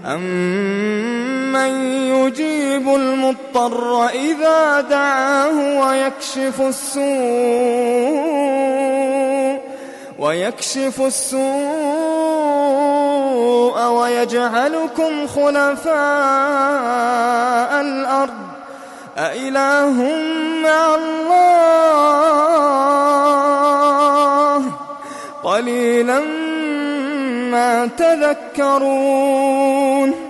أَمَّن يُجِيبُ الْمُضْطَرَّ إِذَا دَعَاهُ وَيَكْشِفُ السُّوءَ وَيَجْعَلُكُمْ خُلَفَاءَ الْأَرْضِ أَإِلَٰهٌ مَّعَ اللَّهِ قَلِيلًا مَّا تَذَكَّرُونَ